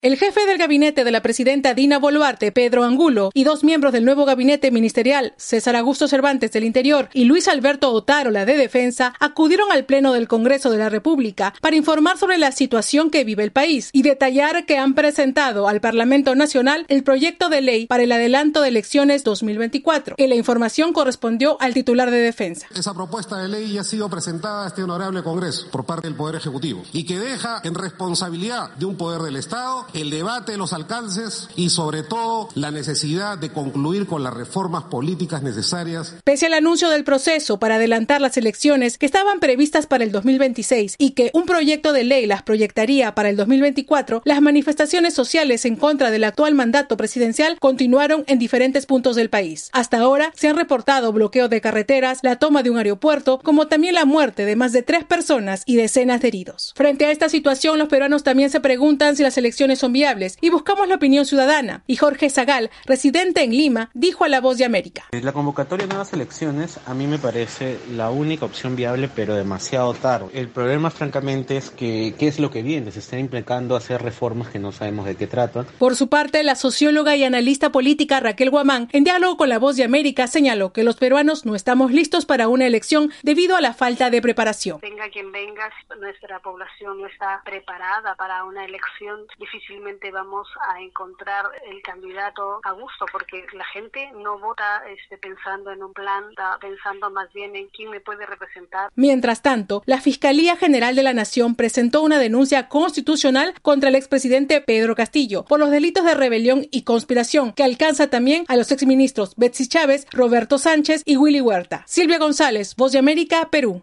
El jefe del gabinete de la presidenta Dina Boluarte, Pedro Angulo, y dos miembros del nuevo gabinete ministerial, César Augusto Cervantes del Interior y Luis Alberto Otárola de Defensa, acudieron al Pleno del Congreso de la República para informar sobre la situación que vive el país y detallar que han presentado al Parlamento Nacional el proyecto de ley para el adelanto de elecciones 2024. La información correspondió al titular de Defensa. Esa propuesta de ley ya ha sido presentada a este honorable Congreso por parte del Poder Ejecutivo y que deja en responsabilidad de un poder del Estado el debate, los alcances y sobre todo la necesidad de concluir con las reformas políticas necesarias. Pese al anuncio del proceso para adelantar las elecciones que estaban previstas para el 2026 y que un proyecto de ley las proyectaría para el 2024, las manifestaciones sociales en contra del actual mandato presidencial continuaron en diferentes puntos del país. Hasta ahora se han reportado bloqueo de carreteras, la toma de un aeropuerto, como también la muerte de más de 3 personas y decenas de heridos. Frente a esta situación, los peruanos también se preguntan si las elecciones son viables y buscamos la opinión ciudadana. Y Jorge Zagal, residente en Lima, dijo a La Voz de América: La convocatoria de nuevas elecciones a mí me parece la única opción viable, pero demasiado tarde. El problema, francamente, es que ¿qué es lo que viene? Se están implicando hacer reformas que no sabemos de qué tratan. Por su parte, la socióloga y analista política Raquel Guamán, en diálogo con La Voz de América, señaló que los peruanos no estamos listos para una elección debido a la falta de preparación. Venga quien venga, nuestra población no está preparada para una elección. Difícilmente vamos a encontrar el candidato a gusto, porque la gente no vota pensando en un plan, está pensando más bien en quién me puede representar. Mientras tanto, la Fiscalía General de la Nación presentó una denuncia constitucional contra el expresidente Pedro Castillo por los delitos de rebelión y conspiración, que alcanza también a los exministros Betsy Chávez, Roberto Sánchez y Willy Huerta. Silvia González, Voz de América, Perú.